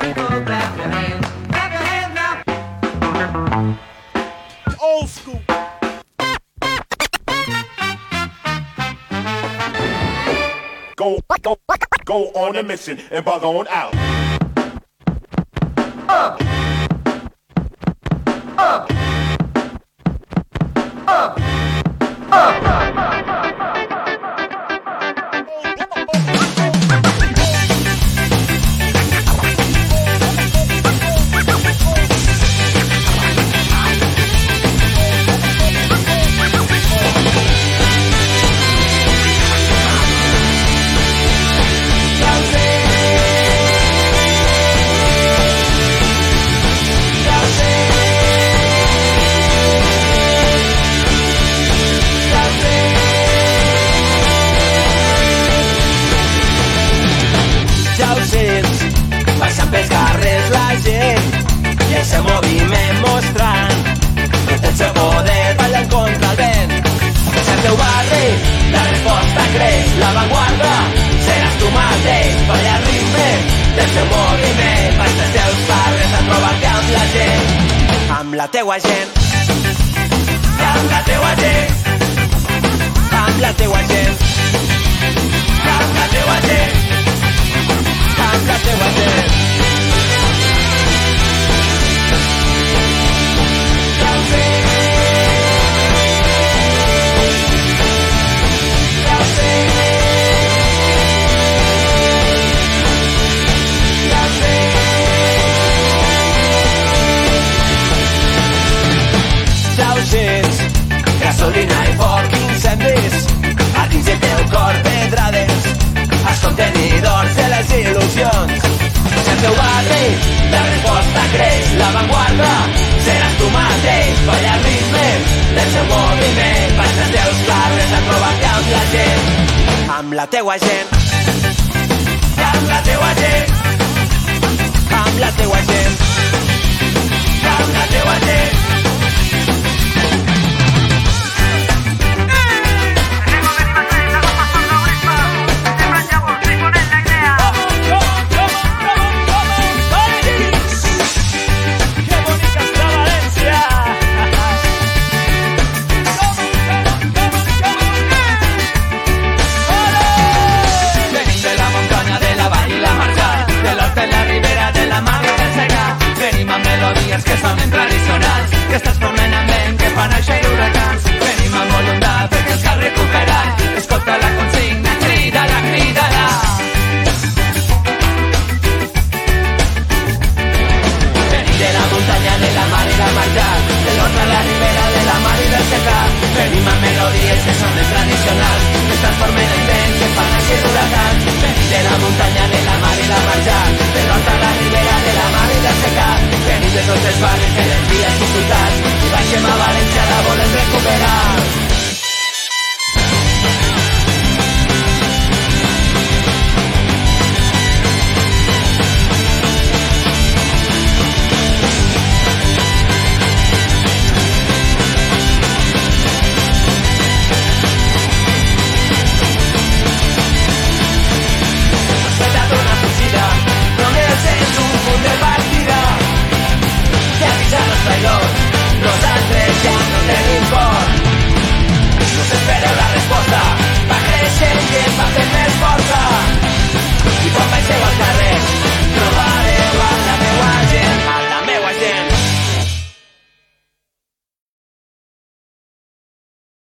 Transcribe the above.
Old school. Go on a mission and bug on out. Up. Up. Up. Passant pels carrers la gent i el seu moviment mostrant tot el seu poder ballant contra el vent. És el teu barri, la resposta creix, l'avantguarda seràs tu mateix, balla al ritme del seu moviment. Vas dels teus carrers a trobar-te amb la gent, amb la teua gent, i amb la teua gent, amb la teua gent, i amb la teua gent, amb la teua gent. Gasolina i foc, incendis a dins del teu cor, pedrades als contenidors de les il·lusions. Si el teu barri la resposta creix, l'avantguarda seràs tu mateix, balla al ritme del seu moviment. Vas als teus carrers a trobar-te amb la gent, amb la teua gent,